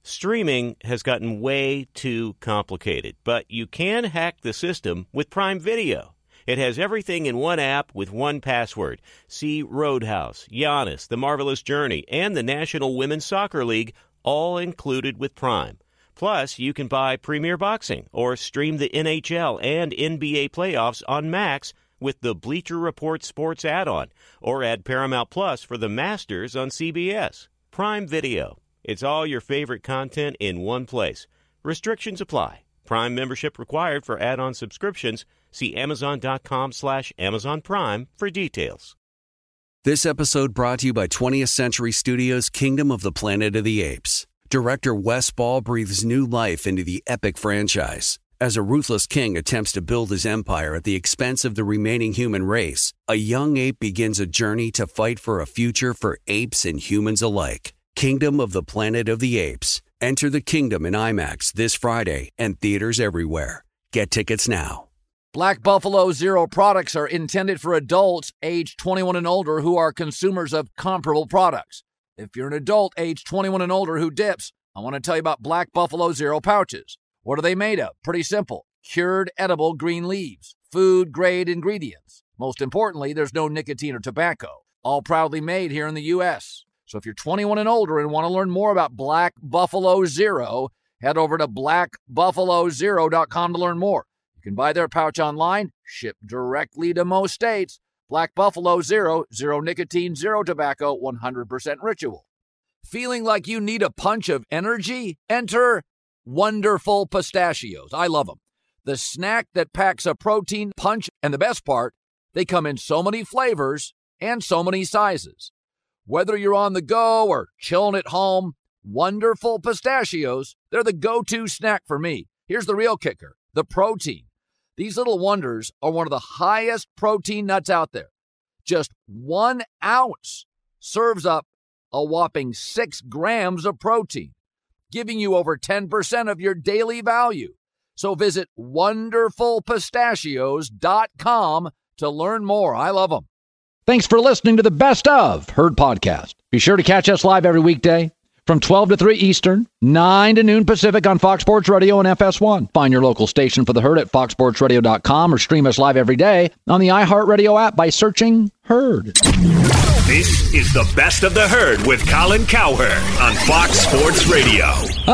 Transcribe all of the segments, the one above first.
Streaming has gotten way too complicated, but you can hack the system with Prime Video. It has everything in one app with one password. See Roadhouse, Giannis, The Marvelous Journey, and the National Women's Soccer League, all included with Prime. Plus, you can buy Premier Boxing or stream the NHL and NBA playoffs on Max with the Bleacher Report Sports add-on, or add Paramount Plus for the Masters on CBS. Prime Video. It's all your favorite content in one place. Restrictions apply. Prime membership required for add-on subscriptions. See Amazon.com/Amazon Prime for details. This episode brought to you by 20th Century Studios' Kingdom of the Planet of the Apes. Director Wes Ball breathes new life into the epic franchise. As a ruthless king attempts to build his empire at the expense of the remaining human race, a young ape begins a journey to fight for a future for apes and humans alike. Kingdom of the Planet of the Apes. Enter the kingdom in IMAX this Friday and theaters everywhere. Get tickets now. Black Buffalo Zero products are intended for adults age 21 and older who are consumers of comparable products. If you're an adult age 21 and older who dips, I want to tell you about Black Buffalo Zero pouches. What are they made of? Pretty simple. Cured edible green leaves. Food-grade ingredients. Most importantly, there's no nicotine or tobacco. All proudly made here in the U.S. So if you're 21 and older and want to learn more about Black Buffalo Zero, head over to blackbuffalozero.com to learn more. You can buy their pouch online, ship directly to most states. Black Buffalo Zero, zero nicotine, zero tobacco, 100% ritual. Feeling like you need a punch of energy? Enter Wonderful Pistachios. I love them. The snack that packs a protein punch, and the best part, they come in so many flavors and so many sizes. Whether you're on the go or chilling at home, Wonderful Pistachios, they're the go-to snack for me. Here's the real kicker, the protein. These little wonders are one of the highest protein nuts out there. Just 1 ounce serves up a whopping 6 grams of protein, giving you over 10% of your daily value. So visit wonderfulpistachios.com to learn more. I love them. Thanks for listening to the Best of Herd podcast. Be sure to catch us live every weekday from 12 to 3 Eastern, 9 to noon Pacific on Fox Sports Radio and FS1. Find your local station for the Herd at foxsportsradio.com or stream us live every day on the iHeartRadio app by searching Herd. This is the Best of the Herd with Colin Cowherd on Fox Sports Radio.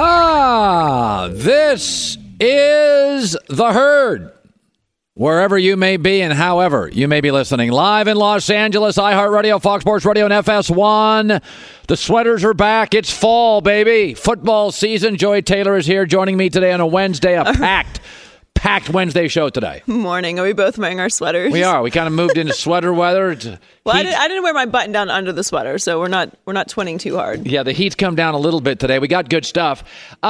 This is the Herd. Wherever you may be and however you may be listening. Live in Los Angeles, iHeartRadio, Fox Sports Radio, and FS1. The sweaters are back. It's fall, baby. Football season. Joy Taylor is here joining me today on a Wednesday, a packed Wednesday show today. Morning. Are we both wearing our sweaters? We are. We kind of moved into sweater weather. Well, I didn't wear my button down under the sweater, so we're not twinning too hard. Yeah, the heat's come down a little bit today. We got good stuff.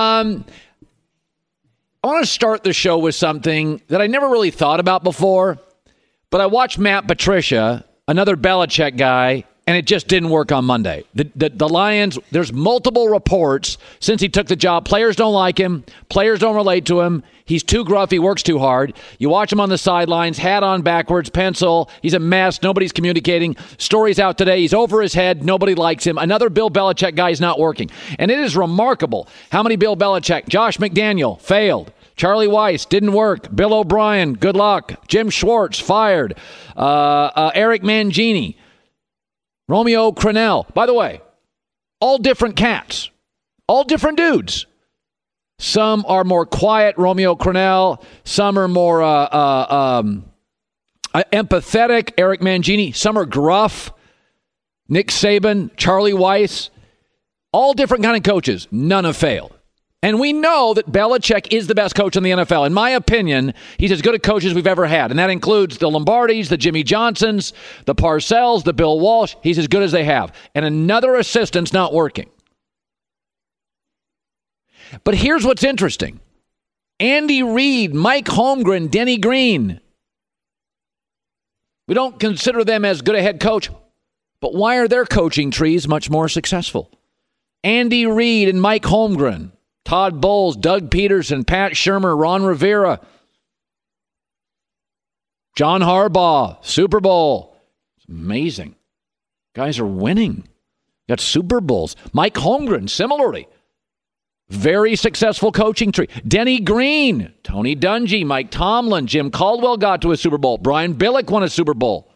I want to start the show with something that I never really thought about before, but I watched Matt Patricia, another Belichick guy, and it just didn't work on Monday. The Lions, there's multiple reports since he took the job. Players don't like him. Players don't relate to him. He's too gruff. He works too hard. You watch him on the sidelines, hat on backwards, pencil. He's a mess. Nobody's communicating. Stories out today. He's over his head. Nobody likes him. Another Bill Belichick guy is not working. And it is remarkable how many Bill Belichick. Josh McDaniel failed. Charlie Weiss didn't work. Bill O'Brien, good luck. Jim Schwartz fired. Eric Mangini. Romeo Crennel. By the way, all different cats. All different dudes. Some are more quiet, Romeo Crennel. Some are more empathetic, Eric Mangini. Some are gruff, Nick Saban, Charlie Weiss. All different kind of coaches. None have failed. And we know that Belichick is the best coach in the NFL. In my opinion, he's as good a coach as we've ever had. And that includes the Lombardis, the Jimmy Johnsons, the Parcells, the Bill Walsh. He's as good as they have. And another assistant's not working. But here's what's interesting. Andy Reid, Mike Holmgren, Denny Green. We don't consider them as good a head coach. But why are their coaching trees much more successful? Andy Reid and Mike Holmgren. Todd Bowles, Doug Peterson, Pat Shurmur, Ron Rivera, John Harbaugh, Super Bowl. It's amazing. Guys are winning. Got Super Bowls. Mike Holmgren, similarly. Very successful coaching tree. Denny Green, Tony Dungy, Mike Tomlin, Jim Caldwell got to a Super Bowl. Brian Billick won a Super Bowl.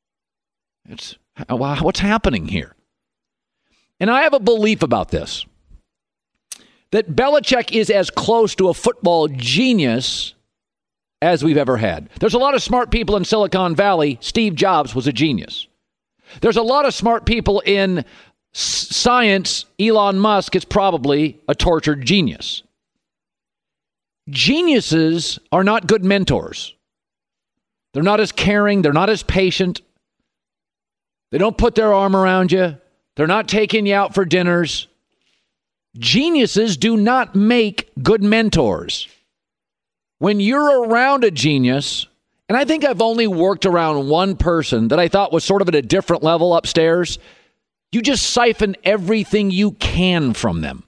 What's happening here? And I have a belief about this, that Belichick is as close to a football genius as we've ever had. There's a lot of smart people in Silicon Valley. Steve Jobs was a genius. There's a lot of smart people in science. Elon Musk is probably a tortured genius. Geniuses are not good mentors. They're not as caring. They're not as patient. They don't put their arm around you. They're not taking you out for dinners. Geniuses do not make good mentors. When you're around a genius, and I think I've only worked around one person that I thought was sort of at a different level upstairs, you just siphon everything you can from them.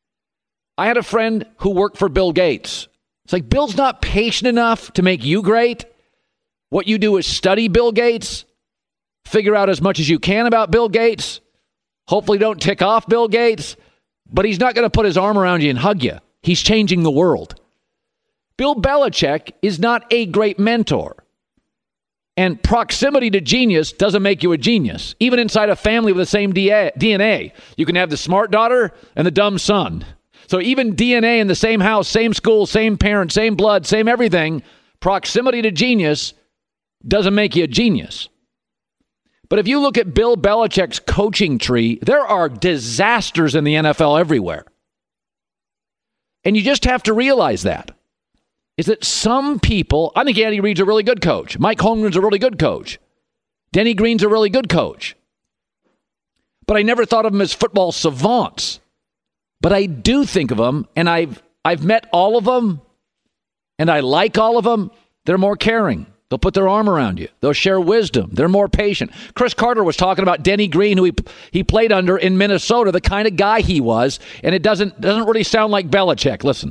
I had a friend who worked for Bill Gates. It's like, Bill's not patient enough to make you great. What you do is study Bill Gates, figure out as much as you can about Bill Gates. Hopefully don't tick off Bill Gates, but he's not going to put his arm around you and hug you. He's changing the world. Bill Belichick is not a great mentor. And proximity to genius doesn't make you a genius. Even inside a family with the same DNA, you can have the smart daughter and the dumb son. So even DNA in the same house, same school, same parents, same blood, same everything, proximity to genius doesn't make you a genius. But if you look at Bill Belichick's coaching tree, there are disasters in the NFL everywhere. And you just have to realize that. Is that some people, I think Andy Reid's a really good coach. Mike Holmgren's a really good coach. Denny Green's a really good coach. But I never thought of them as football savants. But I do think of them, and I've met all of them, and I like all of them. They're more caring. They'll put their arm around you. They'll share wisdom. They're more patient. Chris Carter was talking about Denny Green, who he played under in Minnesota, the kind of guy he was, and it doesn't really sound like Belichick. Listen.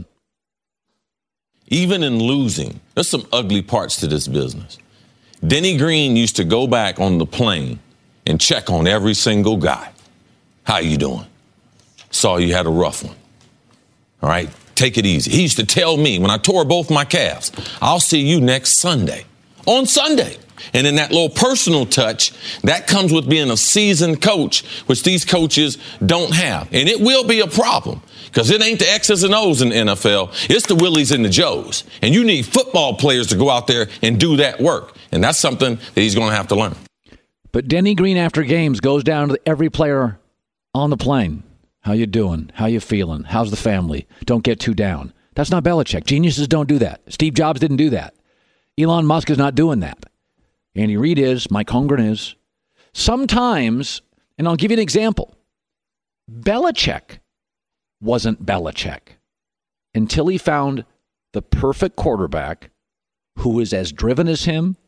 Even in losing, there's some ugly parts to this business. Denny Green used to go back on the plane and check on every single guy. How you doing? Saw you had a rough one. All right, take it easy. He used to tell me when I tore both my calves, I'll see you next Sunday. On Sunday. And in that little personal touch, that comes with being a seasoned coach, which these coaches don't have. And it will be a problem because it ain't the X's and O's in the NFL. It's the Willies and the Joes. And you need football players to go out there and do that work. And that's something that he's going to have to learn. But Denny Green, after games, goes down to every player on the plane. How you doing? How you feeling? How's the family? Don't get too down. That's not Belichick. Geniuses don't do that. Steve Jobs didn't do that. Elon Musk is not doing that. Andy Reid is. Mike Holmgren is. Sometimes, and I'll give you an example, Belichick wasn't Belichick until he found the perfect quarterback who is as driven as him,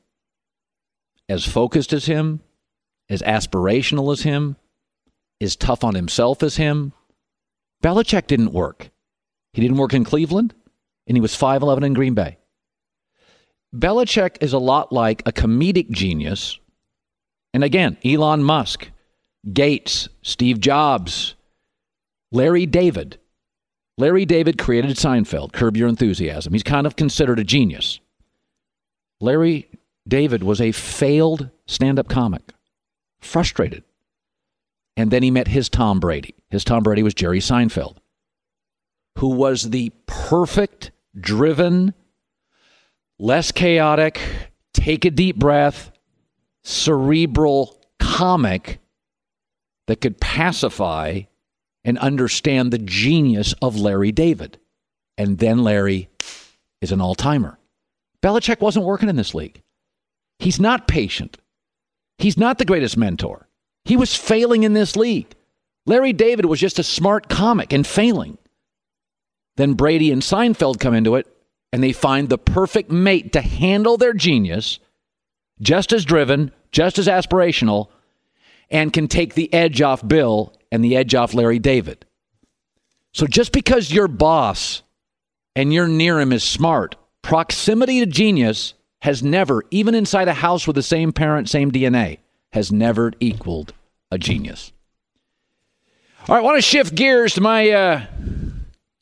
as focused as him, as aspirational as him, as tough on himself as him. Belichick didn't work. He didn't work in Cleveland, and he was 5'11" in Green Bay. Belichick is a lot like a comedic genius. And again, Elon Musk, Gates, Steve Jobs, Larry David. Larry David created Seinfeld, Curb Your Enthusiasm. He's kind of considered a genius. Larry David was a failed stand-up comic, frustrated. And then he met his Tom Brady. His Tom Brady was Jerry Seinfeld, who was the perfect, driven, less chaotic, take a deep breath, cerebral comic that could pacify and understand the genius of Larry David. And then Larry is an all-timer. Belichick wasn't working in this league. He's not patient. He's not the greatest mentor. He was failing in this league. Larry David was just a smart comic and failing. Then Brady and Seinfeld come into it, and they find the perfect mate to handle their genius, just as driven, just as aspirational, and can take the edge off Bill and the edge off Larry David. So just because your boss and you're near him is smart, proximity to genius has never, even inside a house with the same parent, same DNA, has never equaled a genius. All right, I want to shift gears to my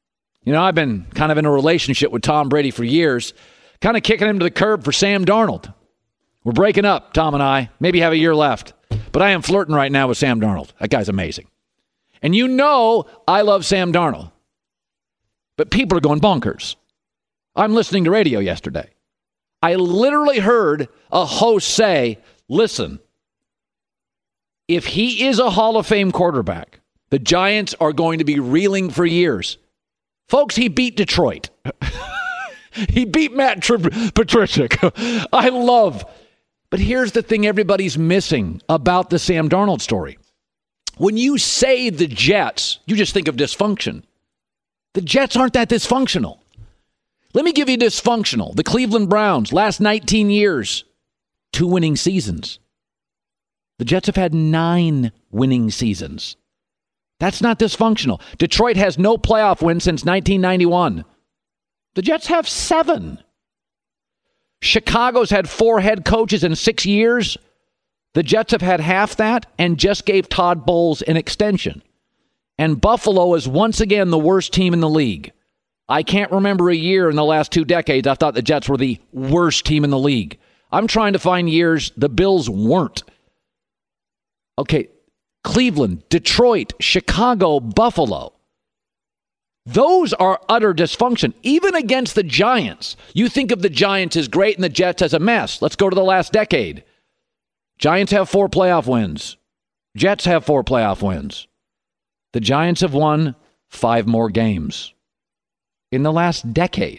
You know, I've been kind of in a relationship with Tom Brady for years, kind of kicking him to the curb for Sam Darnold. We're breaking up, Tom and I. Maybe have a year left. But I am flirting right now with Sam Darnold. That guy's amazing. And you know I love Sam Darnold. But people are going bonkers. I'm listening to radio yesterday. I literally heard a host say, listen, if he is a Hall of Fame quarterback, the Giants are going to be reeling for years. Folks, he beat Detroit. He beat Matt Patricia. I love. But here's the thing everybody's missing about the Sam Darnold story. When you say the Jets, you just think of dysfunction. The Jets aren't that dysfunctional. Let me give you dysfunctional. The Cleveland Browns, last 19 years, 2 winning seasons. The Jets have had 9 winning seasons. That's not dysfunctional. Detroit has no playoff win since 1991. The Jets have 7. Chicago's had 4 head coaches in 6 years. The Jets have had half that and just gave Todd Bowles an extension. And Buffalo is once again the worst team in the league. I can't remember a year in the last 2 decades I thought the Jets were the worst team in the league. I'm trying to find years the Bills weren't. Okay, Cleveland, Detroit, Chicago, Buffalo. Those are utter dysfunction. Even against the Giants. You think of the Giants as great and the Jets as a mess. Let's go to the last decade. Giants have 4 playoff wins. Jets have 4 playoff wins. The Giants have won 5 more games in the last decade.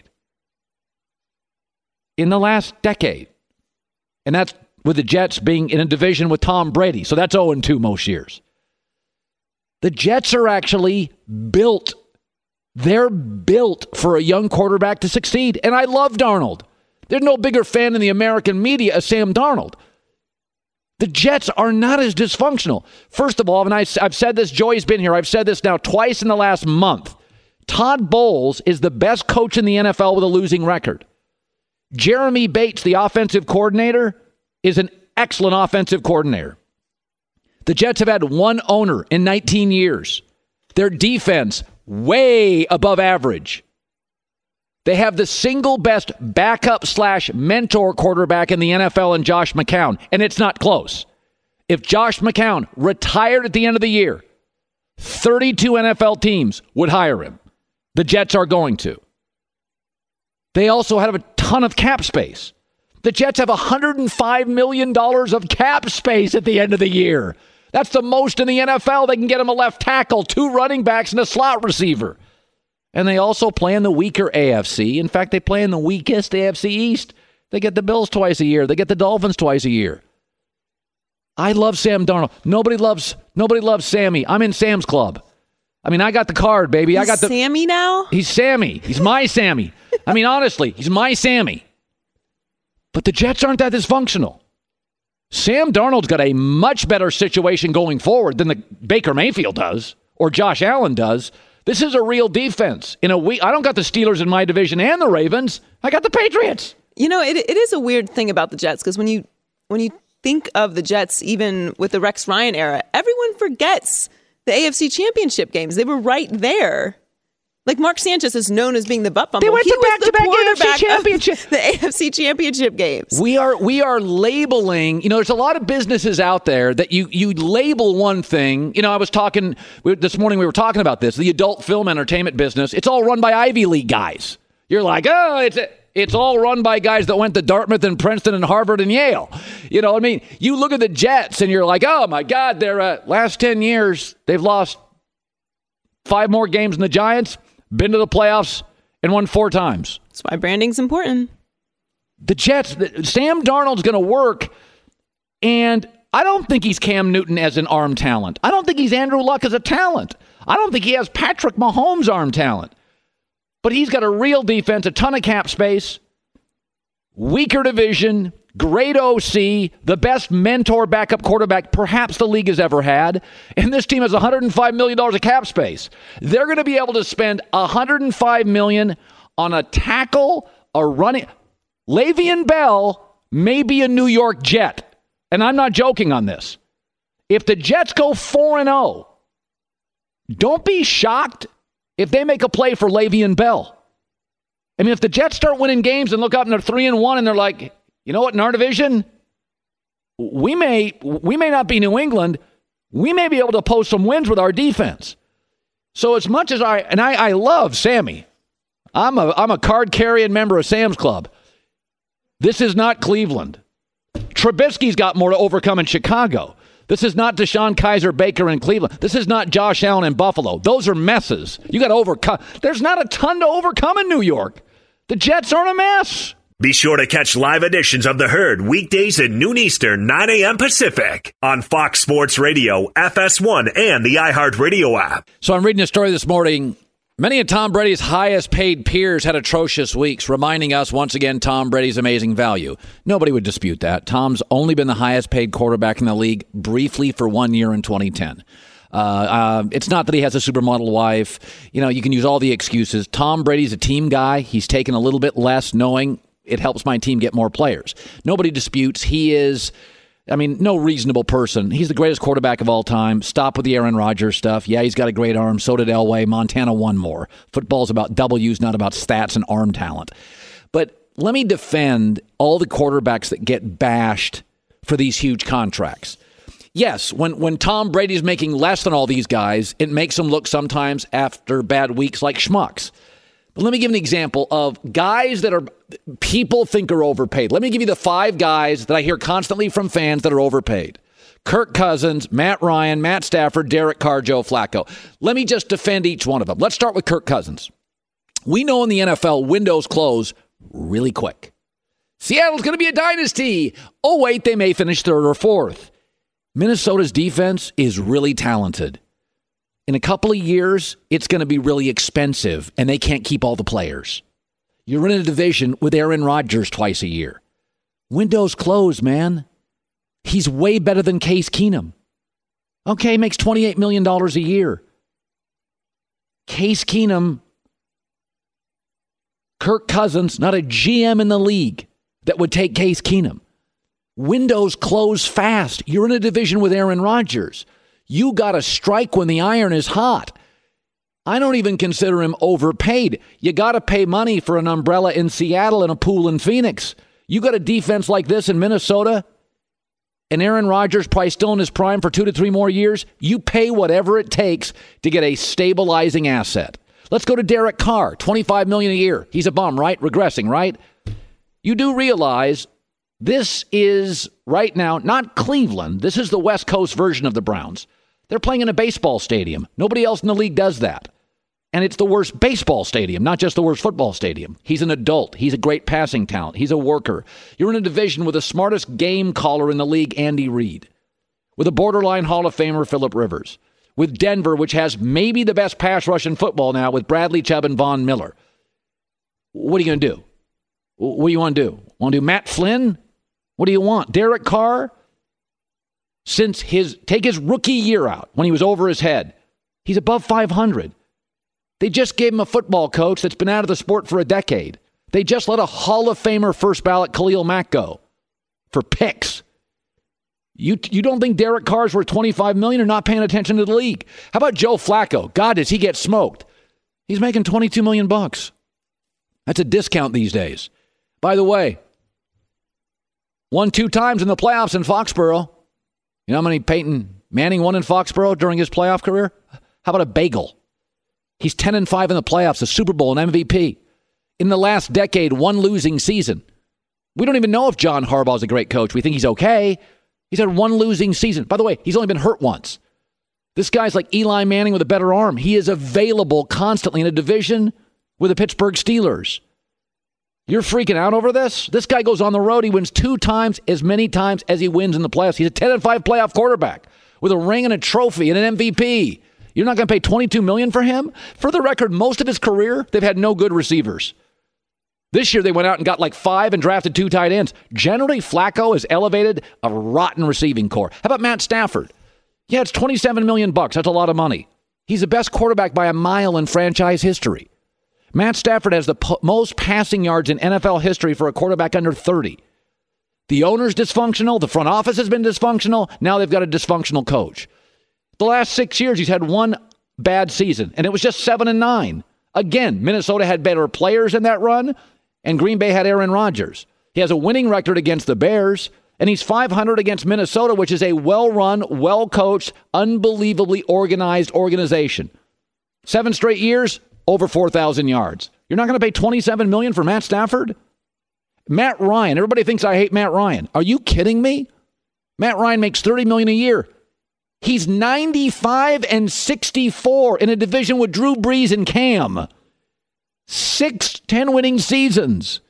In the last decade. And that's with the Jets being in a division with Tom Brady. So that's 0-2 most years. The Jets are actually built. They're built for a young quarterback to succeed. And I love Darnold. There's no bigger fan in the American media as Sam Darnold. The Jets are not as dysfunctional. First of all, and I've said this, Joey's been here, I've said this now twice in the last month. Todd Bowles is the best coach in the NFL with a losing record. Jeremy Bates, the offensive coordinator, is an excellent offensive coordinator. The Jets have had 1 owner in 19 years. Their defense, way above average. They have the single best backup/mentor quarterback in the NFL in Josh McCown, and it's not close. If Josh McCown retired at the end of the year, 32 NFL teams would hire him. The Jets are going to. They also have a ton of cap space. The Jets have $105 million of cap space at the end of the year. That's the most in the NFL. They can get him a left tackle, 2 running backs, and a slot receiver. And they also play in the weaker AFC. In fact, they play in the weakest AFC East. They get the Bills twice a year. They get the Dolphins twice a year. I love Sam Darnold. Nobody loves Sammy. I'm in Sam's club. I mean, I got the card, baby. He's I got the Sammy now? He's Sammy. He's my Sammy. I mean, honestly, he's my Sammy. But the Jets aren't that dysfunctional. Sam Darnold's got a much better situation going forward than the Baker Mayfield does or Josh Allen does. This is a real defense. In a week, I don't got the Steelers in my division and the Ravens. I got the Patriots. You know, it is a weird thing about the Jets because when you think of the Jets, even with the Rex Ryan era, everyone forgets the AFC Championship games. They were right there. Like Mark Sanchez is known as being the butt bumble. They went to back-to-back AFC Championship. The AFC Championship games. We are labeling, there's a lot of businesses out there that you label one thing. I was talking, this morning we were talking about this, the adult film entertainment business. It's all run by Ivy League guys. You're like, it's all run by guys that went to Dartmouth and Princeton and Harvard and Yale. You know what I mean? You look at the Jets and you're like, oh my God, their last 10 years, they've lost 5 more games than the Giants. Been to the playoffs and won 4 times. That's why branding's important. The Jets, Sam Darnold's going to work, and I don't think he's Cam Newton as an arm talent. I don't think he's Andrew Luck as a talent. I don't think he has Patrick Mahomes' arm talent. But he's got a real defense, a ton of cap space, weaker division, great OC, the best mentor backup quarterback perhaps the league has ever had. And this team has $105 million of cap space. They're going to be able to spend $105 million on a tackle, a running. Le'Veon Bell may be a New York Jet. And I'm not joking on this. If the Jets go 4-0, don't be shocked if they make a play for Le'Veon Bell. I mean, if the Jets start winning games and look up and they're 3-1 and they're like, you know what, in our division, we may not be New England. We may be able to post some wins with our defense. So as much as I love Sammy, I'm a card-carrying member of Sam's Club. This is not Cleveland. Trubisky's got more to overcome in Chicago. This is not Deshaun Kaiser Baker in Cleveland. This is not Josh Allen in Buffalo. Those are messes. You got to overcome. There's not a ton to overcome in New York. The Jets aren't a mess. Be sure to catch live editions of The Herd weekdays at noon Eastern, 9 a.m. Pacific on Fox Sports Radio, FS1, and the iHeartRadio app. So I'm reading a story this morning. Many of Tom Brady's highest paid peers had atrocious weeks, reminding us once again Tom Brady's amazing value. Nobody would dispute that. Tom's only been the highest paid quarterback in the league briefly for 1 year in 2010. It's not that he has a supermodel wife. You know, you can use all the excuses. Tom Brady's a team guy. He's taken a little bit less knowing it helps my team get more players. Nobody disputes he is, no reasonable person. He's the greatest quarterback of all time. Stop with the Aaron Rodgers stuff. Yeah, he's got a great arm. So did Elway. Montana won more. Football's about W's, not about stats and arm talent. But let me defend all the quarterbacks that get bashed for these huge contracts. Yes, when Tom Brady's making less than all these guys, it makes him look sometimes after bad weeks like schmucks. But let me give an example of guys that people think are overpaid. Let me give you the 5 guys that I hear constantly from fans that are overpaid. Kirk Cousins, Matt Ryan, Matt Stafford, Derek Carr, Joe Flacco. Let me just defend each one of them. Let's start with Kirk Cousins. We know in the NFL, windows close really quick. Seattle's going to be a dynasty. Oh, wait, they may finish 3rd or 4th. Minnesota's defense is really talented. In a couple of years, it's going to be really expensive, and they can't keep all the players. You're in a division with Aaron Rodgers twice a year. Windows closed, man. He's way better than Case Keenum. Okay, makes $28 million a year. Case Keenum, Kirk Cousins, not a GM in the league that would take Case Keenum. Windows close fast. You're in a division with Aaron Rodgers. You got to strike when the iron is hot. I don't even consider him overpaid. You got to pay money for an umbrella in Seattle and a pool in Phoenix. You got a defense like this in Minnesota, and Aaron Rodgers probably still in his prime for 2 to 3 more years. You pay whatever it takes to get a stabilizing asset. Let's go to Derek Carr, $25 million a year. He's a bum, right? Regressing, right? You do realize this is right now not Cleveland. This is the West Coast version of the Browns. They're playing in a baseball stadium. Nobody else in the league does that. And it's the worst baseball stadium, not just the worst football stadium. He's an adult. He's a great passing talent. He's a worker. You're in a division with the smartest game caller in the league, Andy Reid. With a borderline Hall of Famer, Phillip Rivers. With Denver, which has maybe the best pass rush in football now, with Bradley Chubb and Von Miller. What are you going to do? What do you want to do? Want to do Matt Flynn? What do you want? Derek Carr? Take his rookie year out when he was over his head. He's above 500. They just gave him a football coach that's been out of the sport for a decade. They just let a Hall of Famer first ballot Khalil Mack go for picks. You don't think Derek Carr's worth $25 million or not paying attention to the league? How about Joe Flacco? God, does he get smoked? He's making $22 million. That's a discount these days. By the way, won 2 times in the playoffs in Foxborough. You know how many Peyton Manning won in Foxborough during his playoff career? How about a bagel? He's 10-5 in the playoffs, a Super Bowl, an MVP. In the last decade, 1 losing season. We don't even know if John Harbaugh's a great coach. We think he's okay. He's had 1 losing season. By the way, he's only been hurt once. This guy's like Eli Manning with a better arm. He is available constantly in a division with the Pittsburgh Steelers. You're freaking out over this? This guy goes on the road. He wins 2 times as many times as he wins in the playoffs. He's a 10-5 playoff quarterback with a ring and a trophy and an MVP. You're not going to pay $22 million for him? For the record, most of his career, they've had no good receivers. This year, they went out and got like 5 and drafted 2 tight ends. Generally, Flacco has elevated a rotten receiving core. How about Matt Stafford? Yeah, it's $27 million. That's a lot of money. He's the best quarterback by a mile in franchise history. Matt Stafford has the most passing yards in NFL history for a quarterback under 30. The owner's dysfunctional. The front office has been dysfunctional. Now they've got a dysfunctional coach. The last 6 years, he's had 1 bad season, and it was just 7-9. Again, Minnesota had better players in that run, and Green Bay had Aaron Rodgers. He has a winning record against the Bears, and he's 500 against Minnesota, which is a well-run, well-coached, unbelievably organized organization. 7 straight years, over 4,000 yards. You're not going to pay $27 million for Matt Stafford? Matt Ryan. Everybody thinks I hate Matt Ryan. Are you kidding me? Matt Ryan makes $30 million a year. He's 95-64 in a division with Drew Brees and Cam. 6 10-winning seasons.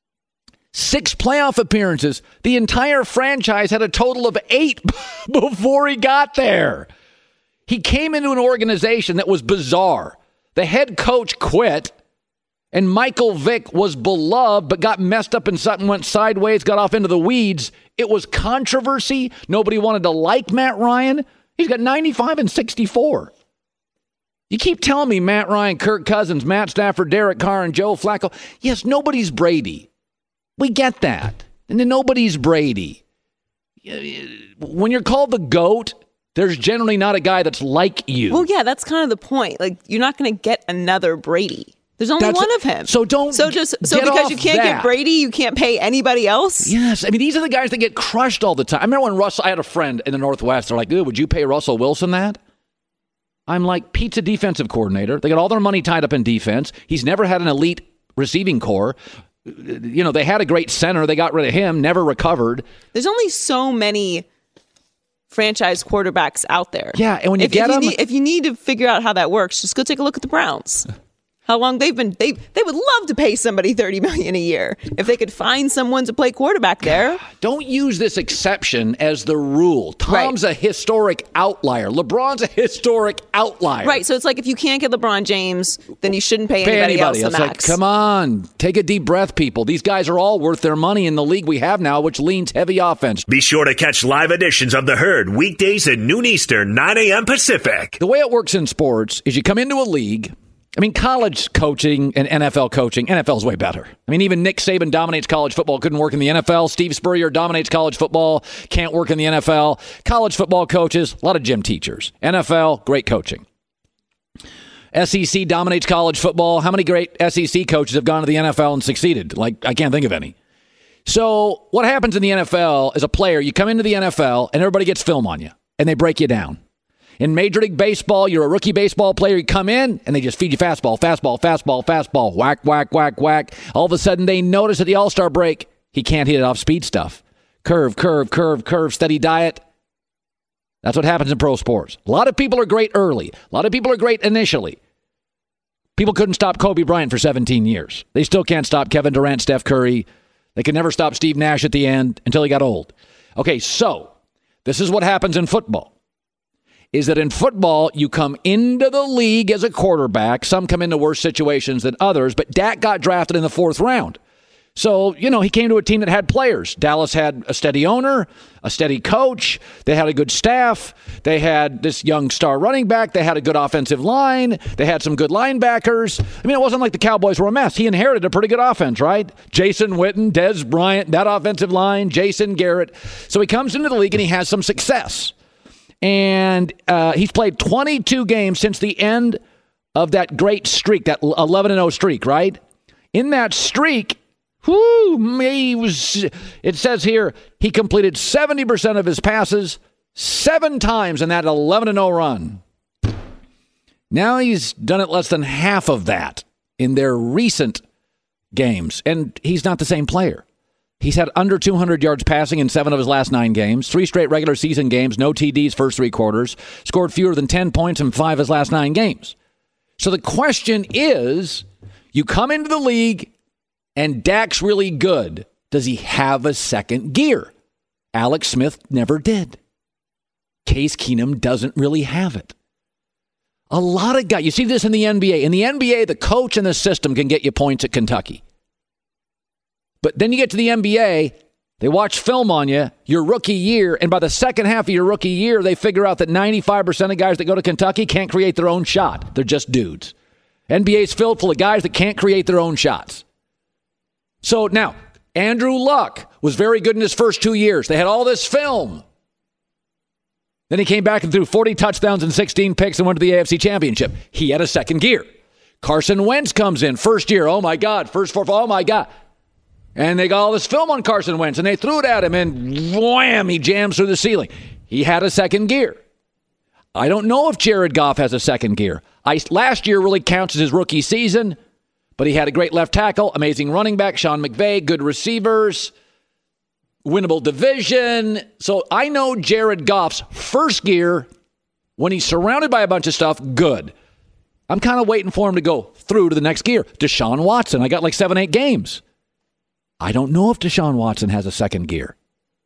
6 playoff appearances. The entire franchise had a total of 8 before he got there. He came into an organization that was bizarre. The head coach quit, and Michael Vick was beloved but got messed up and something went sideways, got off into the weeds. It was controversy. Nobody wanted to like Matt Ryan. He's got 95-64. You keep telling me Matt Ryan, Kirk Cousins, Matt Stafford, Derek Carr, and Joe Flacco. Yes, nobody's Brady. We get that. And then nobody's Brady. When you're called the GOAT, there's generally not a guy that's like you. Well, yeah, that's kind of the point. Like, you're not going to get another Brady. There's only one of him. So because you can't get Brady, you can't pay anybody else? Yes. I mean, these are the guys that get crushed all the time. I remember when I had a friend in the Northwest. They're like, dude, would you pay Russell Wilson that? I'm like, Pete's a defensive coordinator. They got all their money tied up in defense. He's never had an elite receiving core. You know, they had a great center. They got rid of him, never recovered. There's only so many franchise quarterbacks out there. Yeah, and when you if you need to figure out how that works, just go take a look at the Browns. How long they would love to pay somebody $30 million a year if they could find someone to play quarterback there. Don't use this exception as the rule. Tom's a historic outlier. LeBron's a historic outlier. Right. So it's like if you can't get LeBron James, then you shouldn't pay anybody else the max. Like, come on, take a deep breath, people. These guys are all worth their money in the league we have now, which leans heavy offense. Be sure to catch live editions of The Herd weekdays at noon Eastern, 9 a.m. Pacific. The way it works in sports is you come into a league. I mean, college coaching and NFL coaching, NFL is way better. I mean, even Nick Saban dominates college football, couldn't work in the NFL. Steve Spurrier dominates college football, can't work in the NFL. College football coaches, a lot of gym teachers. NFL, great coaching. SEC dominates college football. How many great SEC coaches have gone to the NFL and succeeded? Like, I can't think of any. So what happens in the NFL as a player, you come into the NFL and everybody gets film on you and they break you down. In Major League Baseball, you're a rookie baseball player. You come in, and they just feed you fastball, whack, whack, whack, whack. All of a sudden, they notice at the All-Star break, he can't hit it off speed stuff. Curve, steady diet. That's what happens in pro sports. A lot of people are great early. A lot of people are great initially. People couldn't stop Kobe Bryant for 17 years. They still can't stop Kevin Durant, Steph Curry. They could never stop Steve Nash at the end until he got old. Okay, so this is what happens in football. Is that in football, you come into the league as a quarterback. Some come into worse situations than others, but Dak got drafted in the 4th round. So, you know, he came to a team that had players. Dallas had a steady owner, a steady coach. They had a good staff. They had this young star running back. They had a good offensive line. They had some good linebackers. I mean, it wasn't like the Cowboys were a mess. He inherited a pretty good offense, right? Jason Witten, Dez Bryant, that offensive line, Jason Garrett. So he comes into the league and he has some success. And he's played 22 games since the end of that great streak, that 11-0 streak, right? In that streak, it says here, he completed 70% of his passes 7 times in that 11-0 run. Now he's done it less than half of that in their recent games, and he's not the same player. He's had under 200 yards passing in 7 of his last 9 games, 3 straight regular season games, no TDs first 3 quarters, scored fewer than 10 points in 5 of his last 9 games. So the question is, you come into the league and Dak's really good. Does he have a second gear? Alex Smith never did. Case Keenum doesn't really have it. A lot of guys, you see this in the NBA. In the NBA, the coach and the system can get you points at Kentucky. But then you get to the NBA, they watch film on you, your rookie year, and by the second half of your rookie year, they figure out that 95% of guys that go to Kentucky can't create their own shot. They're just dudes. NBA's filled full of guys that can't create their own shots. So now, Andrew Luck was very good in his first 2 years. They had all this film. Then he came back and threw 40 touchdowns and 16 picks and went to the AFC Championship. He had a second gear. Carson Wentz comes in, first year, oh my God, first four, oh my God. And they got all this film on Carson Wentz, and they threw it at him, and wham, he jams through the ceiling. He had a second gear. I don't know if Jared Goff has a second gear. Last year really counts as his rookie season, but he had a great left tackle, amazing running back, Sean McVay, good receivers, winnable division. So I know Jared Goff's first gear, when he's surrounded by a bunch of stuff, good. I'm kind of waiting for him to go through to the next gear. Deshaun Watson, I got like 7-8 games. I don't know if Deshaun Watson has a second gear.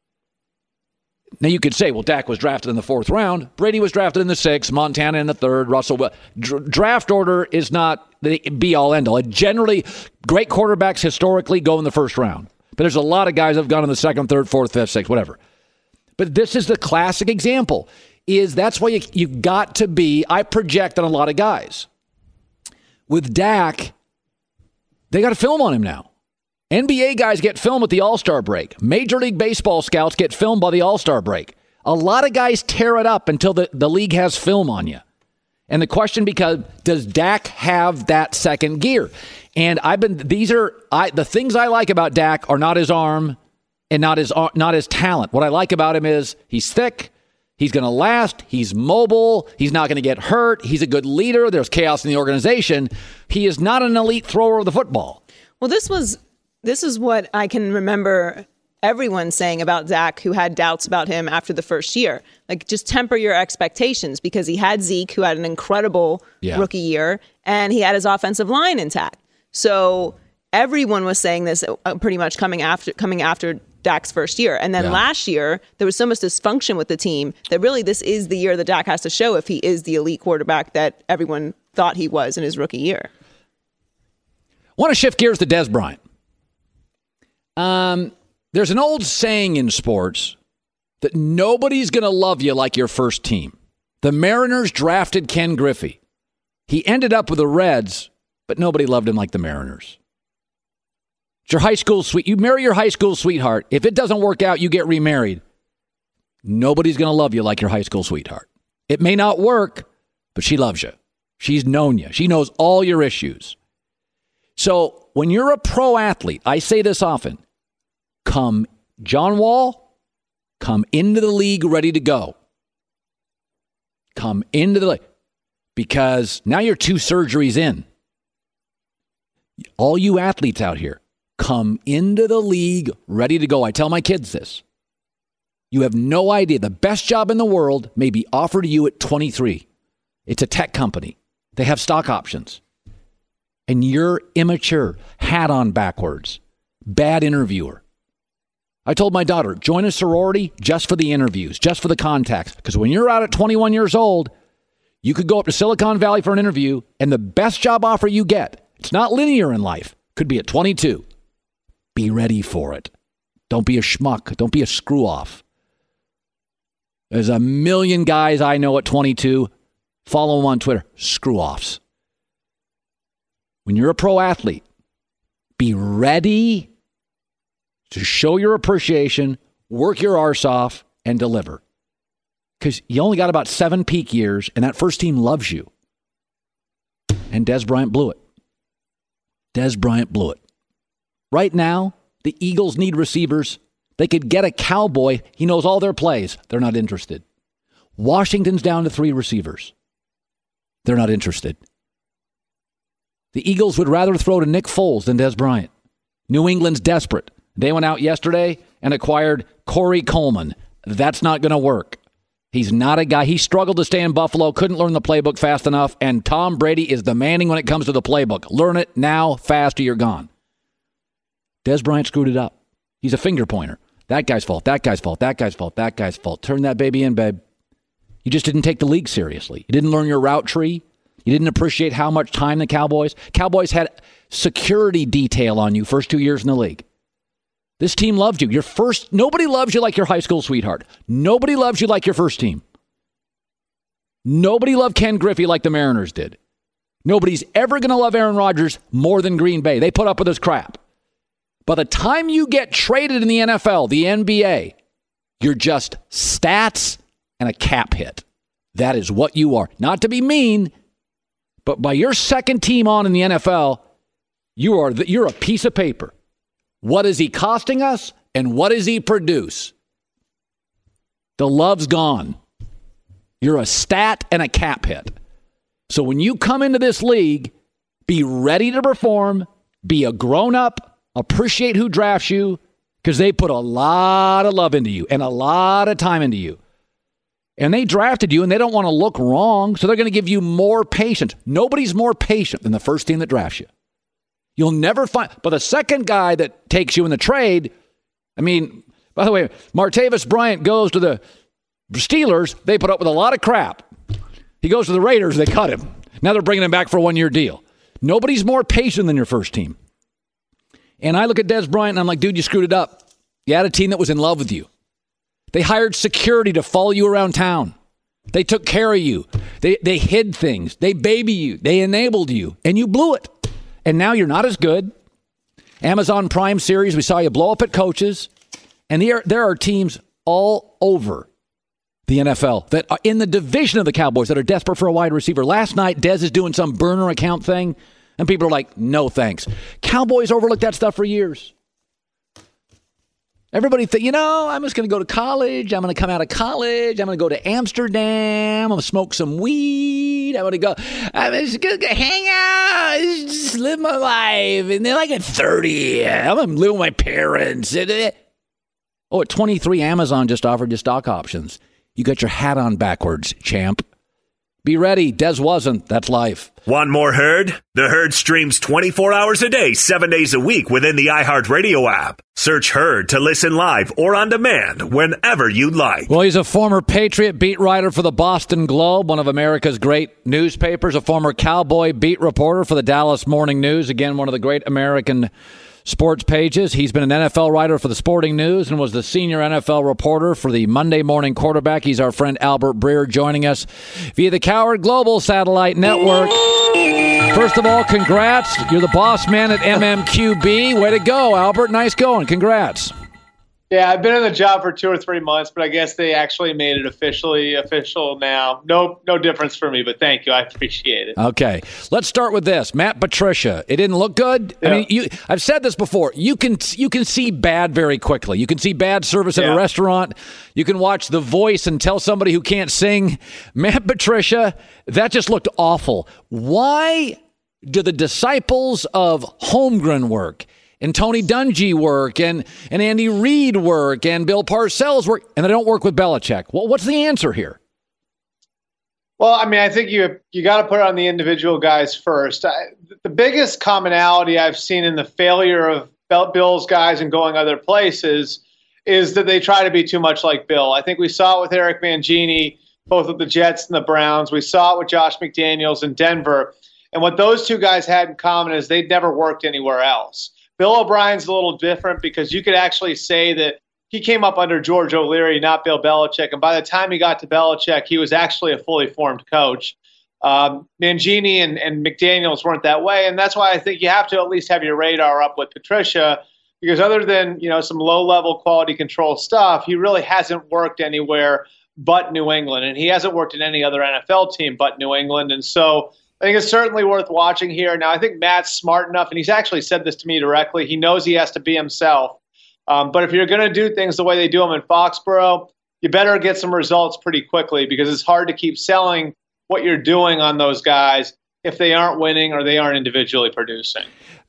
Now, you could say, well, Dak was drafted in the 4th round. Brady was drafted in the 6th. Montana in the 3rd. Russell. Draft order is not the be-all, end-all. Generally, great quarterbacks historically go in the 1st round. But there's a lot of guys that have gone in the 2nd, 3rd, 4th, 5th, 6th, whatever. But this is the classic example. That's why you've got to be, I project on a lot of guys. With Dak, they got a film on him now. NBA guys get film at the All-Star break. Major League Baseball scouts get filmed by the All-Star break. A lot of guys tear it up until the league has film on you. And the question becomes, does Dak have that second gear? And the things I like about Dak are not his arm and not his talent. What I like about him is he's thick. He's going to last. He's mobile. He's not going to get hurt. He's a good leader. There's chaos in the organization. He is not an elite thrower of the football. Well, this is what I can remember everyone saying about Dak, who had doubts about him after the first year. Like, just temper your expectations, because he had Zeke, who had an incredible rookie year, and he had his offensive line intact. So everyone was saying this pretty much coming after Dak's first year. And then last year, there was so much dysfunction with the team that really this is the year that Dak has to show if he is the elite quarterback that everyone thought he was in his rookie year. Want to shift gears to Dez Bryant. There's an old saying in sports that nobody's going to love you like your first team. The Mariners drafted Ken Griffey. He ended up with the Reds, but nobody loved him like the Mariners. It's your high school you marry your high school sweetheart. If it doesn't work out, you get remarried. Nobody's going to love you like your high school sweetheart. It may not work, but she loves you. She's known you. She knows all your issues. So when you're a pro athlete, I say this often, John Wall, come into the league ready to go. Come into the league. Because now you're 2 surgeries in. All you athletes out here, come into the league ready to go. I tell my kids this. You have no idea. The best job in the world may be offered to you at 23. It's a tech company. They have stock options. And you're immature, hat on backwards, bad interviewer. I told my daughter, join a sorority just for the interviews, just for the contacts. Because when you're out at 21 years old, you could go up to Silicon Valley for an interview, and the best job offer you get, it's not linear in life, could be at 22. Be ready for it. Don't be a schmuck. Don't be a screw-off. There's a million guys I know at 22. Follow them on Twitter. Screw-offs. When you're a pro athlete, be ready to show your appreciation, work your arse off, and deliver. Because you only got about 7 peak years, and that first team loves you. And Dez Bryant blew it. Dez Bryant blew it. Right now, the Eagles need receivers. They could get a Cowboy. He knows all their plays. They're not interested. Washington's down to 3 receivers. They're not interested. The Eagles would rather throw to Nick Foles than Dez Bryant. New England's desperate. They went out yesterday and acquired Corey Coleman. That's not going to work. He's not a guy. He struggled to stay in Buffalo, couldn't learn the playbook fast enough, and Tom Brady is demanding when it comes to the playbook. Learn it now, fast, or you're gone. Dez Bryant screwed it up. He's a finger pointer. That guy's fault, that guy's fault, that guy's fault, that guy's fault. Turn that baby in, babe. You just didn't take the league seriously. You didn't learn your route tree. You didn't appreciate how much time the Cowboys had security detail on you first 2 years in the league. This team loved you. Nobody loves you like your high school sweetheart. Nobody loves you like your first team. Nobody loved Ken Griffey like the Mariners did. Nobody's ever going to love Aaron Rodgers more than Green Bay. They put up with his crap. By the time you get traded in the NFL, the NBA, you're just stats and a cap hit. That is what you are. Not to be mean, but by your second team on in the NFL, you're a piece of paper. What is he costing us, and what does he produce? The love's gone. You're a stat and a cap hit. So when you come into this league, be ready to perform, be a grown-up, appreciate who drafts you, because they put a lot of love into you and a lot of time into you. And they drafted you, and they don't want to look wrong, so they're going to give you more patience. Nobody's more patient than the first team that drafts you. You'll never find... But the second guy that takes you in the trade, I mean, by the way, Martavis Bryant goes to the Steelers. They put up with a lot of crap. He goes to the Raiders. They cut him. Now they're bringing him back for a one-year deal. Nobody's more patient than your first team. And I look at Dez Bryant, and I'm like, dude, you screwed it up. You had a team that was in love with you. They hired security to follow you around town. They took care of you. They hid things. They baby you. They enabled you. And you blew it. And now you're not as good. Amazon Prime series, we saw you blow up at coaches. And there are teams all over the NFL that are in the division of the Cowboys that are desperate for a wide receiver. Last night, Dez is doing some burner account thing. And people are like, no thanks. Cowboys overlooked that stuff for years. Everybody think, I'm just going to go to college. I'm going to come out of college. I'm going to go to Amsterdam. I'm going to smoke some weed. I'm just going to hang out, just live my life. And then like at 30, I'm going to live with my parents. At 23, Amazon just offered you stock options. You got your hat on backwards, champ. Be ready. Dez wasn't. That's life. Want more Herd? The Herd streams 24 hours a day, 7 days a week within the iHeartRadio app. Search Herd to listen live or on demand whenever you like. Well, he's a former Patriot beat writer for the Boston Globe, one of America's great newspapers, a former Cowboy beat reporter for the Dallas Morning News, again, one of the great American sports pages. He's been an NFL writer for the Sporting News and was the senior NFL reporter for the Monday Morning Quarterback. He's our friend Albert Breer joining us via the Coward Global Satellite Network. First of all, congrats. You're the boss man at MMQB. Way to go, Albert. Nice going. Congrats. Yeah, I've been in the job for 2 or 3 months, but I guess they actually made it official now. No difference for me, but thank you. I appreciate it. Okay, let's start with this. Matt Patricia. It didn't look good. Yeah. I mean, I've said this before. You can see bad very quickly. You can see bad service at a restaurant. You can watch The Voice and tell somebody who can't sing. Matt Patricia, that just looked awful. Why do the disciples of Holmgren work? And Tony Dungy work, and Andy Reid work, and Bill Parcells work, and they don't work with Belichick. Well, what's the answer here? Well, I mean, I think you got to put it on the individual guys first. The biggest commonality I've seen in the failure of Bill's guys and going other places is that they try to be too much like Bill. I think we saw it with Eric Mangini, both with the Jets and the Browns. We saw it with Josh McDaniels in Denver. And what those two guys had in common is they'd never worked anywhere else. Bill O'Brien's a little different because you could actually say that he came up under George O'Leary, not Bill Belichick. And by the time he got to Belichick, he was actually a fully formed coach. Mangini and McDaniels weren't that way. And that's why I think you have to at least have your radar up with Patricia, because other than, some low-level quality control stuff, he really hasn't worked anywhere but New England. And he hasn't worked in any other NFL team but New England. And so I think it's certainly worth watching here. Now, I think Matt's smart enough, and he's actually said this to me directly. He knows he has to be himself. But if you're going to do things the way they do them in Foxborough, you better get some results pretty quickly, because it's hard to keep selling what you're doing on those guys if they aren't winning or they aren't individually producing.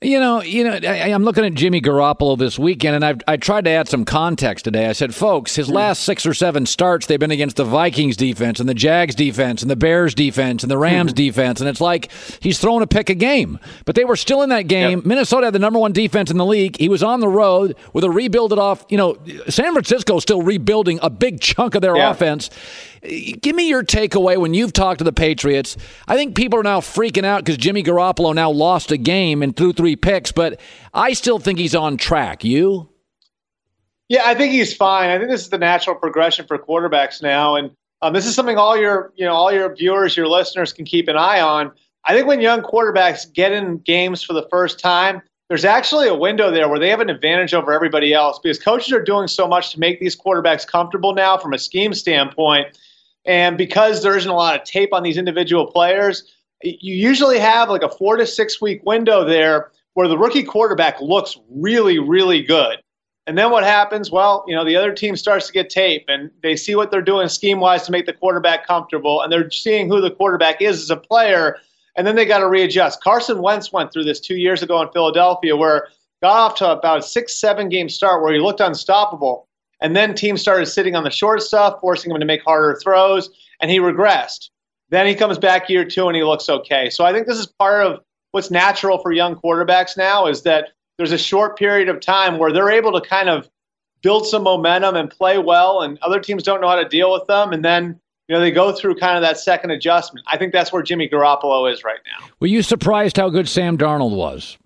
I'm looking at Jimmy Garoppolo this weekend, and I tried to add some context today. I said, folks, his last 6 or 7 starts, they've been against the Vikings defense and the Jags defense and the Bears defense and the Rams defense, and it's like he's throwing a pick a game. But they were still in that game. Yep. Minnesota had the number 1 defense in the league. He was on the road with a rebuilded off. San Francisco still rebuilding a big chunk of their offense. Give me your takeaway when you've talked to the Patriots. I think people are now freaking out because Jimmy Garoppolo now lost a game and threw 3 picks, but I still think he's on track. You? Yeah, I think he's fine. I think this is the natural progression for quarterbacks now, and this is something all your viewers, your listeners can keep an eye on. I think when young quarterbacks get in games for the first time, there's actually a window there where they have an advantage over everybody else, because coaches are doing so much to make these quarterbacks comfortable now from a scheme standpoint And because there isn't a lot of tape on these individual players, you usually have like a 4 to 6 week window there where the rookie quarterback looks really, really good. And then what happens? Well, the other team starts to get tape and they see what they're doing scheme-wise to make the quarterback comfortable, and they're seeing who the quarterback is as a player, and then they got to readjust. Carson Wentz went through this 2 years ago in Philadelphia where got off to about a 6-7 game start where he looked unstoppable. And then teams started sitting on the short stuff, forcing him to make harder throws, and he regressed. Then he comes back year 2 and he looks okay. So I think this is part of what's natural for young quarterbacks now, is that there's a short period of time where they're able to kind of build some momentum and play well, and other teams don't know how to deal with them. And then, they go through kind of that second adjustment. I think that's where Jimmy Garoppolo is right now. Were you surprised how good Sam Darnold was?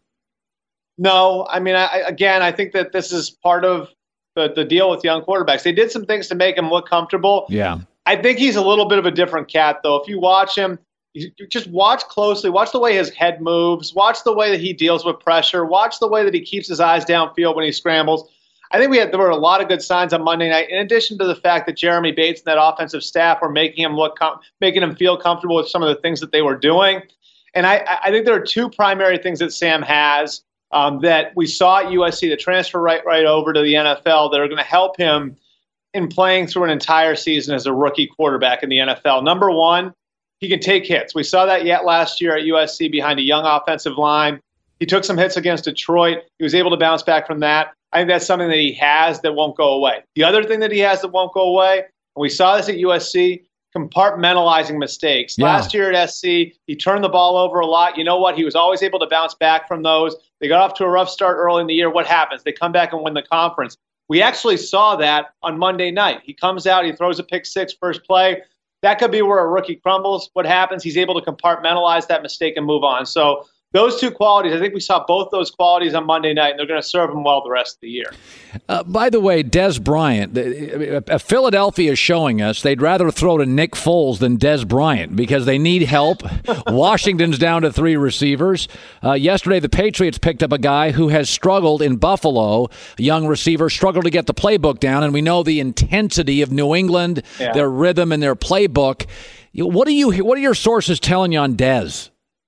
No. I mean, I think that this is part of the deal with young quarterbacks. They did some things to make him look comfortable. Yeah. I think he's a little bit of a different cat, though. If you watch him, you just watch closely. Watch the way his head moves. Watch the way that he deals with pressure. Watch the way that he keeps his eyes downfield when he scrambles. I think there were a lot of good signs on Monday night, in addition to the fact that Jeremy Bates and that offensive staff were making him feel comfortable with some of the things that they were doing. And I think there are two primary things that Sam has that we saw at USC, the transfer right over to the NFL, that are going to help him in playing through an entire season as a rookie quarterback in the NFL. Number one, he can take hits. We saw that last year at USC behind a young offensive line. He took some hits against Detroit. He was able to bounce back from that. I think that's something that he has that won't go away. The other thing that he has that won't go away, and we saw this at USC, compartmentalizing mistakes. Yeah. Last year at SC, he turned the ball over a lot. You know what? He was always able to bounce back from those. They got off to a rough start early in the year. What happens? They come back and win the conference. We actually saw that on Monday night. He comes out, he throws a pick six first play. That could be where a rookie crumbles. What happens? He's able to compartmentalize that mistake and move on. So those two qualities, I think we saw both those qualities on Monday night, and they're going to serve him well the rest of the year. By the way, Dez Bryant, Philadelphia is showing us they'd rather throw to Nick Foles than Dez Bryant because they need help. Washington's down to 3 receivers. Yesterday, the Patriots picked up a guy who has struggled in Buffalo, a young receiver, struggled to get the playbook down, and we know the intensity of New England, their rhythm and their playbook. What are your sources telling you on Dez?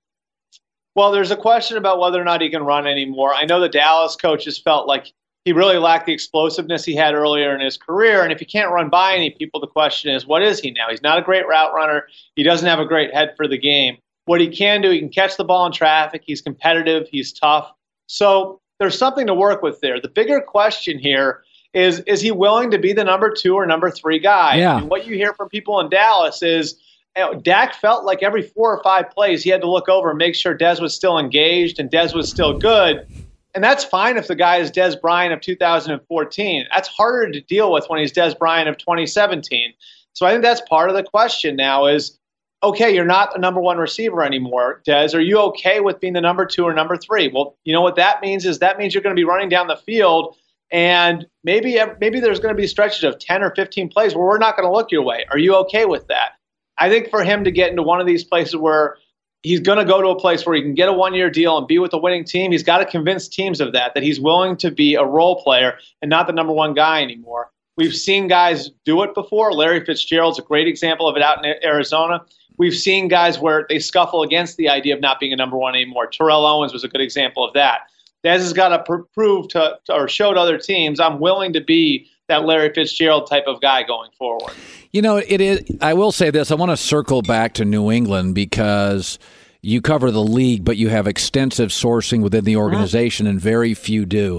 Well, there's a question about whether or not he can run anymore. I know the Dallas coaches felt like he really lacked the explosiveness he had earlier in his career. And if he can't run by any people, the question is, what is he now? He's not a great route runner. He doesn't have a great head for the game. What he can do, he can catch the ball in traffic. He's competitive. He's tough. So there's something to work with there. The bigger question here is he willing to be the number 2 or number 3 guy? Yeah. And what you hear from people in Dallas is, Dak felt like every 4 or 5 plays he had to look over and make sure Dez was still engaged and Dez was still good. And that's fine if the guy is Dez Bryant of 2014. That's harder to deal with when he's Dez Bryant of 2017. So I think that's part of the question now is, okay, you're not the number 1 receiver anymore, Dez. Are you okay with being the number 2 or number 3? Well, you know what that means is that means you're going to be running down the field, and maybe there's going to be stretches of 10 or 15 plays where we're not going to look your way. Are you okay with that? I think for him to get into one of these places where he's going to go to a place where he can get a 1-year deal and be with a winning team, he's got to convince teams of that he's willing to be a role player and not the number 1 guy anymore. We've seen guys do it before. Larry Fitzgerald's a great example of it out in Arizona. We've seen guys where they scuffle against the idea of not being a number 1 anymore. Terrell Owens was a good example of that. Dez has got to prove to or show to other teams, I'm willing to be that Larry Fitzgerald type of guy going forward. It is. I will say this. I want to circle back to New England because you cover the league, but you have extensive sourcing within the organization, and very few do.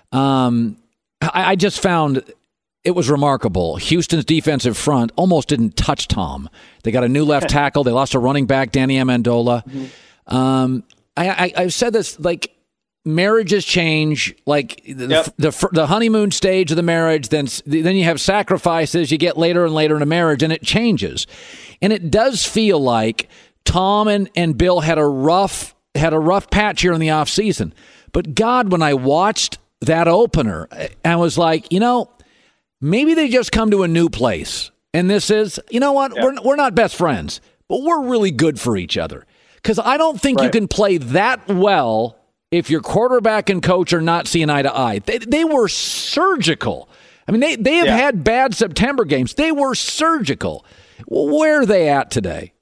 I just found it was remarkable. Houston's defensive front almost didn't touch Tom. They got a new left tackle. They lost a running back, Danny Amendola. I've said this, marriages change, the honeymoon stage of the marriage, then you have sacrifices, you get later and later in a marriage, and it changes. And it does feel like Tom and Bill had a rough patch here in the offseason. But God, when I watched that opener, I was like, maybe they just come to a new place. And this is, we're not best friends, but we're really good for each other. Because I don't think you can play that well if your quarterback and coach are not seeing eye to eye. They were surgical. I mean, they have had bad September games. They were surgical. Where are they at today?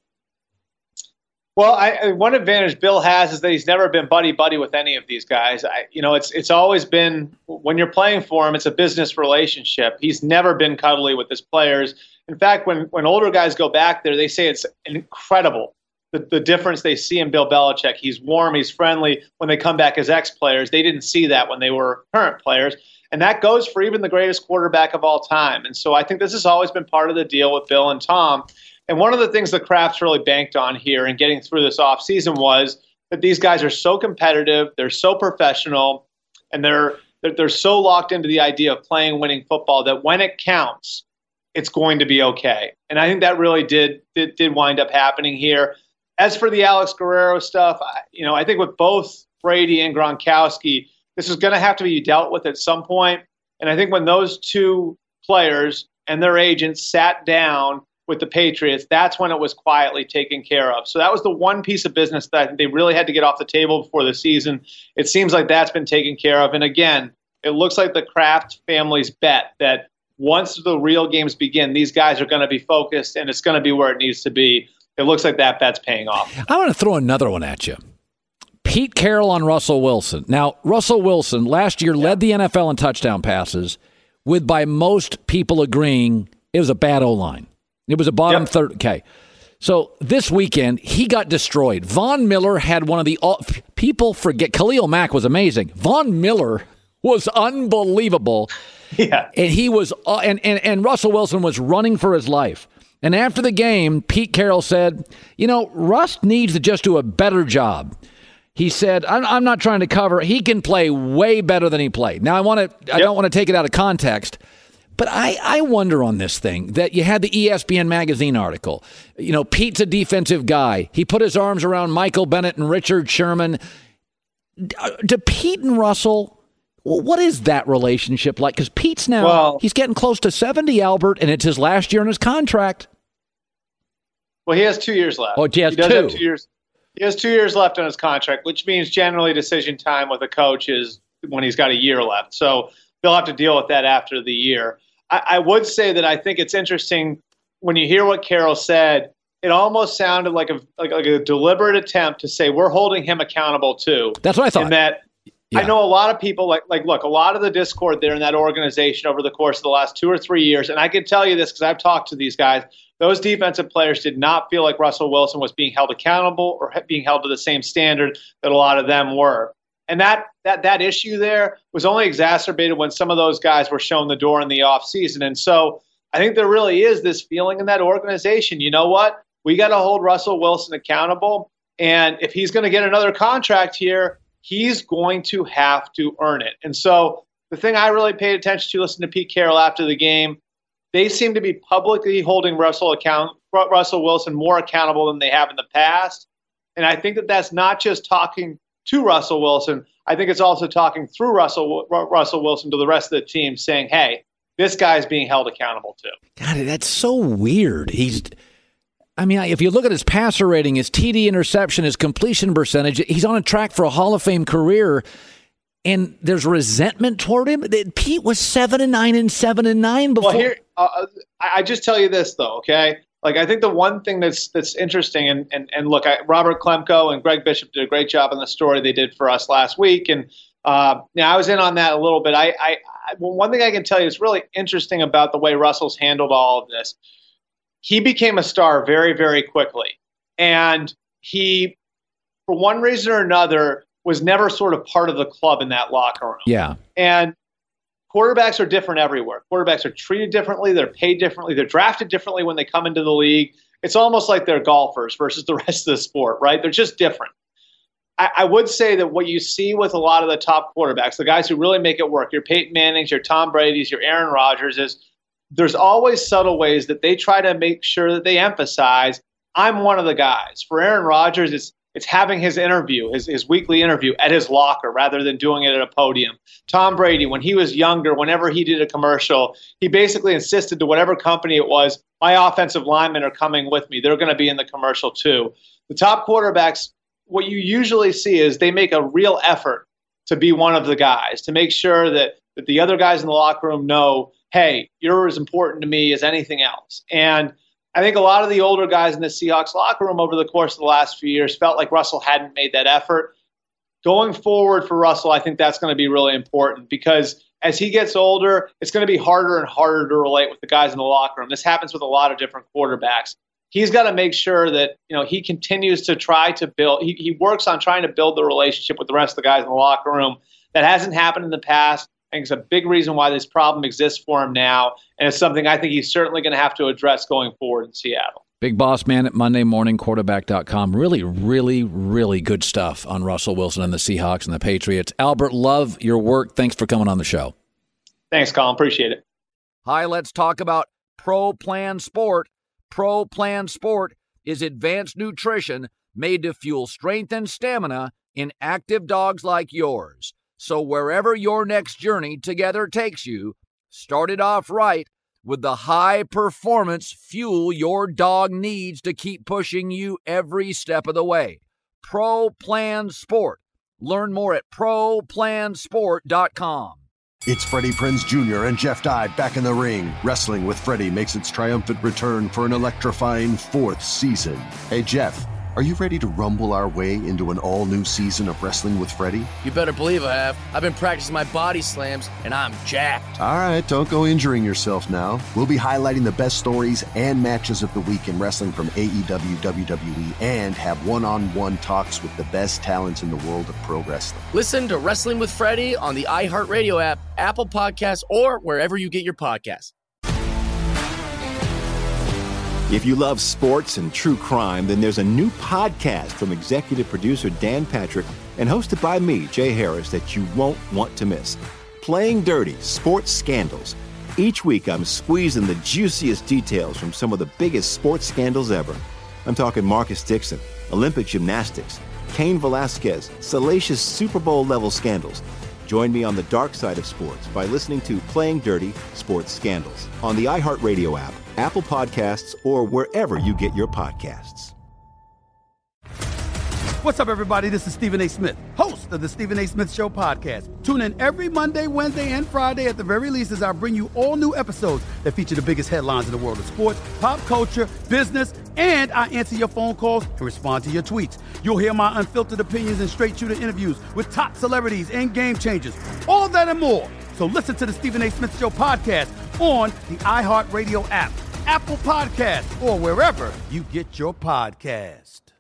Well, one advantage Bill has is that he's never been buddy-buddy with any of these guys. It's always been, when you're playing for him, it's a business relationship. He's never been cuddly with his players. In fact, when older guys go back there, they say it's incredible, the difference they see in Bill Belichick. He's warm, he's friendly. When they come back as ex-players, they didn't see that when they were current players. And that goes for even the greatest quarterback of all time. And so I think this has always been part of the deal with Bill and Tom. And one of the things the Krafts really banked on here in getting through this offseason was that these guys are so competitive, they're so professional, and they're so locked into the idea of playing winning football that when it counts, it's going to be okay. And I think that really did wind up happening here. As for the Alex Guerrero stuff, I think with both Brady and Gronkowski, this is going to have to be dealt with at some point. And I think when those two players and their agents sat down with the Patriots, that's when it was quietly taken care of. So that was the one piece of business that they really had to get off the table before the season. It seems like that's been taken care of. And again, it looks like the Kraft family's bet that once the real games begin, these guys are going to be focused and it's going to be where it needs to be. It looks like that bet's paying off. I want to throw another one at you. Pete Carroll on Russell Wilson. Now, Russell Wilson last year led the NFL in touchdown passes with, by most people agreeing, it was a bad O-line. It was a bottom third. Okay. So this weekend, he got destroyed. Von Miller had one of the people forget. Khalil Mack was amazing. Von Miller was unbelievable. Yeah. And he was and Russell Wilson was running for his life. And after the game, Pete Carroll said, Russ needs to just do a better job. He said, I'm not trying to cover. He can play way better than he played. Now, I don't want to take it out of context. But I wonder on this thing that you had the ESPN magazine article. Pete's a defensive guy. He put his arms around Michael Bennett and Richard Sherman. Do Pete and Russell, what is that relationship like? Because Pete's now, he's getting close to 70, Albert, and it's his last year in his contract. Well, he has 2 years left. Oh, he has does two. Have 2 years. He has 2 years left on his contract, which means generally decision time with a coach is when he's got a year left. So they'll have to deal with that after the year. I would say that I think it's interesting when you hear what Carroll said. It almost sounded like a deliberate attempt to say we're holding him accountable too. That's what I thought. And that I know a lot of people look, a lot of the discord there in that organization over the course of the last 2 or 3 years, and I can tell you this because I've talked to these guys. Those defensive players did not feel like Russell Wilson was being held accountable or being held to the same standard that a lot of them were. And that issue there was only exacerbated when some of those guys were shown the door in the offseason. And so I think there really is this feeling in that organization. You know what? We got to hold Russell Wilson accountable. And if he's going to get another contract here, he's going to have to earn it. And so the thing I really paid attention to, listening to Pete Carroll after the game, they seem to be publicly holding Russell Wilson more accountable than they have in the past. And I think that that's not just talking to Russell Wilson. I think it's also talking through Russell Wilson to the rest of the team saying, hey, this guy's being held accountable too. God, that's so weird. If you look at his passer rating, his TD interception, his completion percentage, he's on a track for a Hall of Fame career. And there's resentment toward him. Pete was 7-9 and 7-9 before. Well, here, I just tell you this though, okay? I think the one thing that's interesting, and look, Robert Klemko and Greg Bishop did a great job on the story they did for us last week, and I was in on that a little bit. One thing I can tell you is really interesting about the way Russell's handled all of this. He became a star very, very quickly, and he, for one reason or another, was never sort of part of the club in that locker room. Yeah, and quarterbacks are different everywhere. Quarterbacks are treated differently. They're paid differently. They're drafted differently when they come into the league. It's almost like they're golfers versus the rest of the sport, right? They're just different. I would say that what you see with a lot of the top quarterbacks, the guys who really make it work, your Peyton Mannings, your Tom Brady's, your Aaron Rodgers, is there's always subtle ways that they try to make sure that they emphasize, I'm one of the guys. For Aaron Rodgers, it's having his interview, his weekly interview at his locker rather than doing it at a podium. Tom Brady, when he was younger, whenever he did a commercial, he basically insisted to whatever company it was, my offensive linemen are coming with me. They're going to be in the commercial too. The top quarterbacks, what you usually see is they make a real effort to be one of the guys, to make sure that the other guys in the locker room know, hey, you're as important to me as anything else. And I think a lot of the older guys in the Seahawks locker room over the course of the last few years felt like Russell hadn't made that effort. Going forward for Russell, I think that's going to be really important because as he gets older, it's going to be harder and harder to relate with the guys in the locker room. This happens with a lot of different quarterbacks. He's got to make sure that he continues to try to build. He works on trying to build the relationship with the rest of the guys in the locker room. That hasn't happened in the past. I think it's a big reason why this problem exists for him now, and it's something I think he's certainly going to have to address going forward in Seattle. Big Boss Man at MondayMorningQuarterback.com. Really, really, really good stuff on Russell Wilson and the Seahawks and the Patriots. Albert, love your work. Thanks for coming on the show. Thanks, Colin. Appreciate it. Hi, let's talk about Pro Plan Sport. Pro Plan Sport is advanced nutrition made to fuel strength and stamina in active dogs like yours. So wherever your next journey together takes you, start it off right with the high-performance fuel your dog needs to keep pushing you every step of the way. Pro Plan Sport. Learn more at ProPlansport.com. It's Freddie Prinze Jr. and Jeff Dye back in the ring. Wrestling with Freddie makes its triumphant return for an electrifying 4th season. Hey, Jeff, are you ready to rumble our way into an all-new season of Wrestling with Freddie? You better believe I have. I've been practicing my body slams, and I'm jacked. All right, don't go injuring yourself now. We'll be highlighting the best stories and matches of the week in wrestling from AEW, WWE, and have one-on-one talks with the best talents in the world of pro wrestling. Listen to Wrestling with Freddie on the iHeartRadio app, Apple Podcasts, or wherever you get your podcasts. If you love sports and true crime, then there's a new podcast from executive producer Dan Patrick and hosted by me, Jay Harris, that you won't want to miss. Playing Dirty: Sports Scandals. Each week, I'm squeezing the juiciest details from some of the biggest sports scandals ever. I'm talking Marcus Dixon, Olympic gymnastics, Cain Velasquez, salacious Super Bowl-level scandals. Join me on the dark side of sports by listening to Playing Dirty: Sports Scandals on the iHeartRadio app, Apple Podcasts, or wherever you get your podcasts. What's up, everybody? This is Stephen A. Smith, host of the Stephen A. Smith Show podcast. Tune in every Monday, Wednesday, and Friday at the very least as I bring you all new episodes that feature the biggest headlines in the world of sports, pop culture, business, and I answer your phone calls and respond to your tweets. You'll hear my unfiltered opinions and straight-shooter interviews with top celebrities and game changers. All that and more. So listen to the Stephen A. Smith Show podcast on the iHeartRadio app, Apple Podcasts, or wherever you get your podcast.